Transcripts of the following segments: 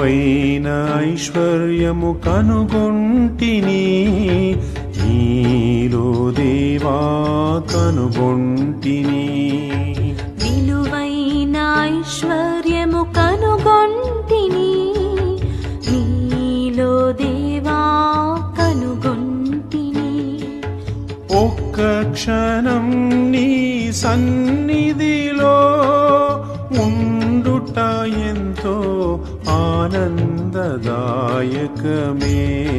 విలువైన ఐశ్వర్యము కనుగొంటిని, నీలో దేవా కనుగొంటిని. విలువైన ఐశ్వర్యము కనుగొంటిని, నీలో దేవా కనుగొంటిని. ఒక్క క్షణం నీ సన్నిధిలో ఉండుట ఎంతో ఆనందదాయకమే.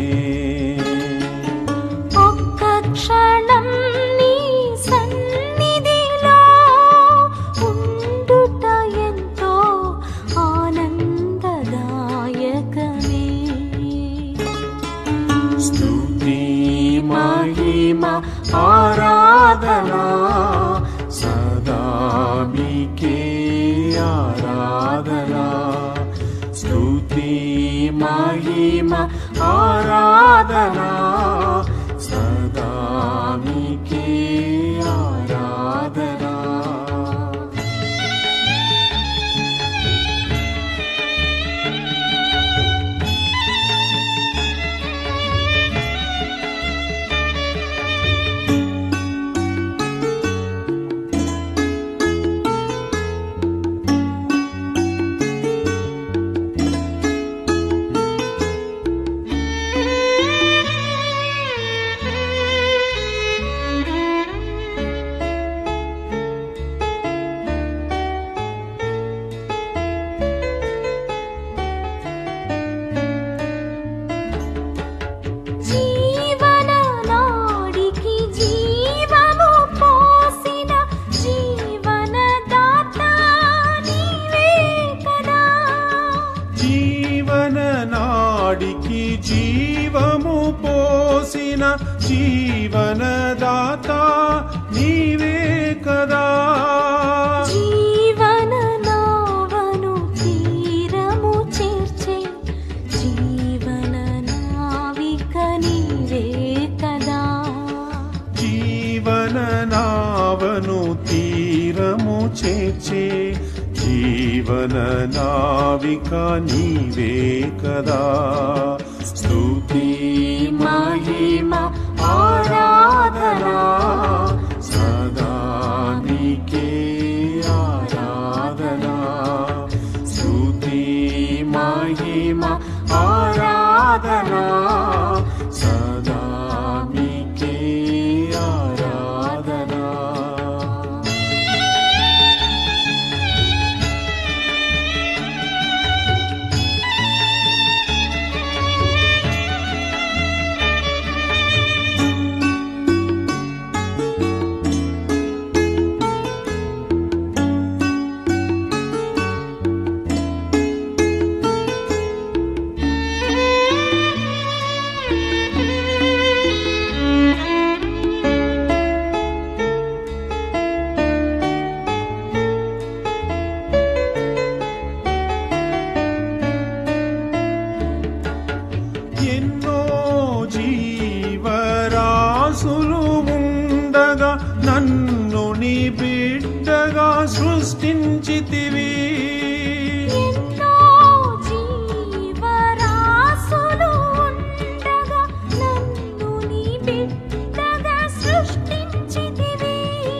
ఒక్క క్షణం నీ సన్నిధిలో ఉండుట ఎంతో ఆనందదాయకమే. స్తుతి మహిమ ఆరాధనా సదా మీకే ఆరాధనా. స్తుతి మహిమ ఆరాధనా సదా మీకే ఆరాధనా. జీవననాడికి జీవము పోసిన జీవనదాత నీవే కదా. జీవననావను తీరము చేర్చే జీవన నావిక నీవే కదా. జీవననావను తీరము చేర్చే జీవన నావిక నీవే కదా. స్తుతి మహిమ ఆరాధనా సదా నీకే ఆరాధనా. స్తుతి మహిమ ఆరాధనా సదా నీకే ఆరాధనా. ఎన్నో జీవరాశులు ఉండగా నన్ను నీ బిడ్డగా సృష్టించితివి. ఎన్నో జీవరాశులు ఉండగా నన్ను నీ బిడ్డగా సృష్టించితివి.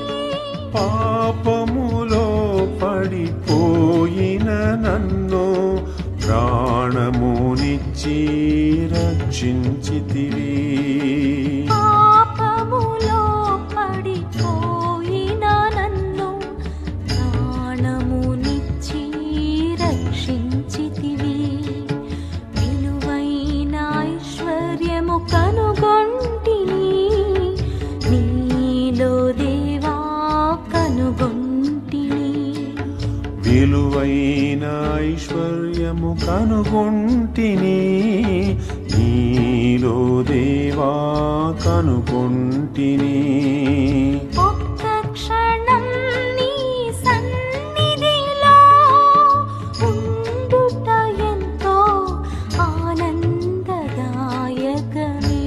పాపములో పడిపోయిన నన్ను ప్రాణమునిచ్చి రక్షించితివి. పాపములో పడిపోయిన నన్ను ప్రాణమునిచ్చి రక్షించితివి. విలువైన ఐశ్వర్యము కనుగొంటిని, నీలో దేవా కనుగొంటిని. విలువైన ఐశ్వర్యము కనుగొంటిని, నీలో దేవా కనుగొంటిని. ఒక్క క్షణం నీ సన్నిధిలో ఉండుట ఎంతో ఆనందదాయకమే.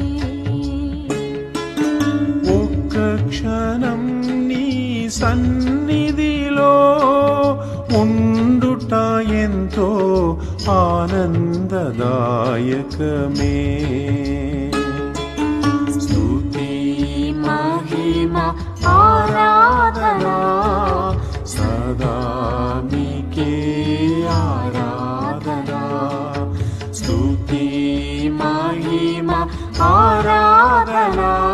ఒక్క క్షణం నీ సన్నిధిలో ఉండుట ఎంతో ఆనందదాయకమే. స్తుతి మహిమ ఆరాధనా సదా నీకే ఆరాధనా. స్తుతి మహిమ ఆరాధనా